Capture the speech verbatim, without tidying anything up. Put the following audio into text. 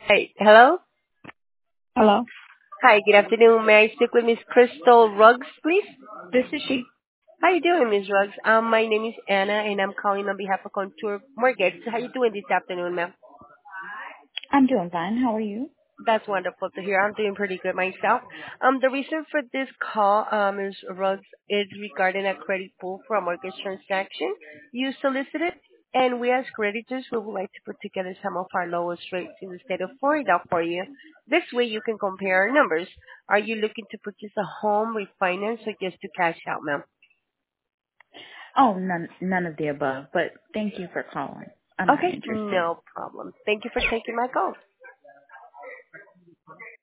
Hey, hello? Hello, Hi, good afternoon. May I speak with Miss Crystal Ruggs, please? this is she. How you doing, Miss Ruggs? Um, my name is Anna, and I'm calling on behalf of Contour Mortgage. How you doing this afternoon, ma'am? I'm doing fine. How are you? That's wonderful to hear. I'm doing pretty good myself. Um, the reason for this call, um, Miz Ruggs, is regarding a credit pull for a mortgage transaction you solicited, and we as creditors, we would like to put together some of our lowest rates in the state of Florida for you. This way, you can compare our numbers. Are you looking to purchase a home, refinance, or just to cash out, ma'am? Oh, none, none of the above. But thank you for calling. I'm not Okay, interested. no problem. Thank you for taking my call.